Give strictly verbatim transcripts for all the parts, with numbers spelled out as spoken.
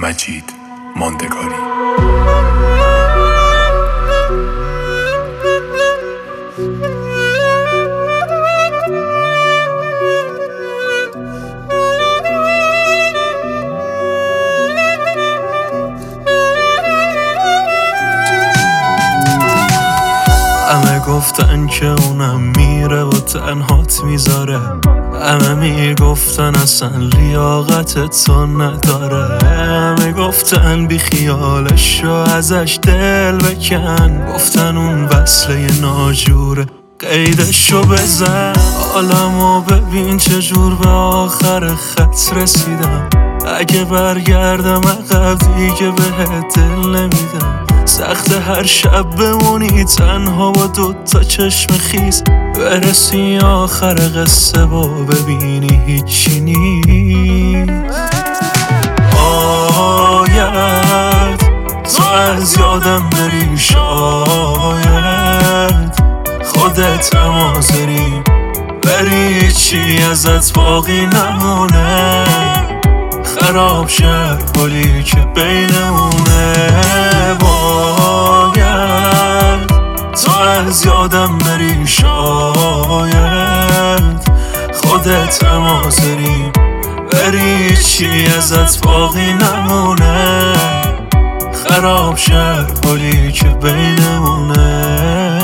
مجید ماندگاری. همه گفتن که اونم میره و تنهات میذاره، همه میگفتن اصلا لیاقت تو نداره، همه گفتن بی خیالش رو ازش دل بکن، گفتن اون وصله ناجوره قیدشو بزن. حالمو ببین چجور به آخر خط رسیدم، اگه برگردم عقب دیگه بهت دل نمیدم. سخت هر شب بمونی تنها با دوتا چشم خیس، برسی آخر قصه و ببینی هیچی نیست. آید تو از یادم بری، شاید خودت امازری بری، چی ازت باقی نمونه، خراب شد گلی که بینمونه. باید تو از یادم بری، شاید خودت امازری بری، چی ازت باقی نمونه، خراب شد گلی که بینمونه.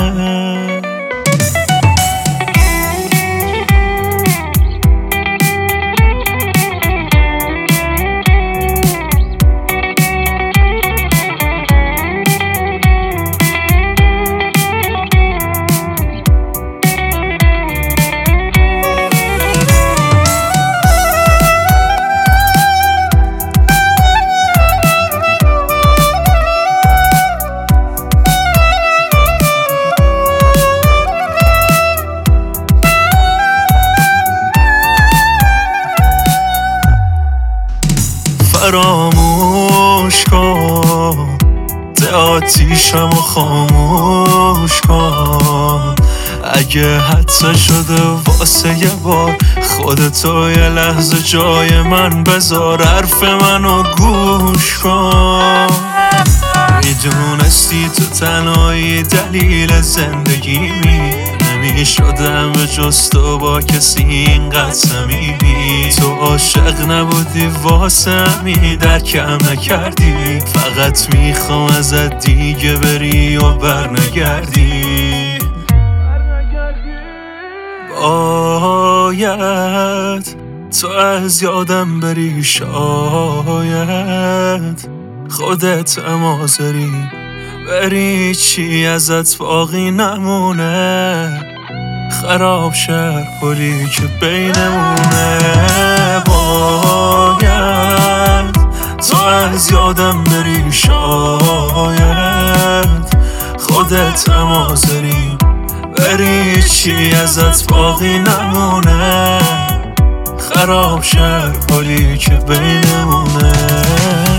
فراموش کن ده آتیشم و خاموش کن، اگه حتی شده واسه یه بار خودتو یه لحظه جای من بذار، حرف منو گوش کن. میدونستی تو تنهایی دلیل زندگیمی، نمیشدم به جز تو با کسی اینقدر صمیمی. تو عاشق نبودی واسه همین درکم نکردی، فقط میخوام ازت دیگه بری و برنگردی. باید تو از یادم بری، شاید خودت امازری بری، چی ازت باقی نمونه، خراب شد گلی که بینمونه. باید تو از یادم بری، شاید خودت امازری بری، چی ازت باقی نمونه، خراب شد گلی که بینمونه.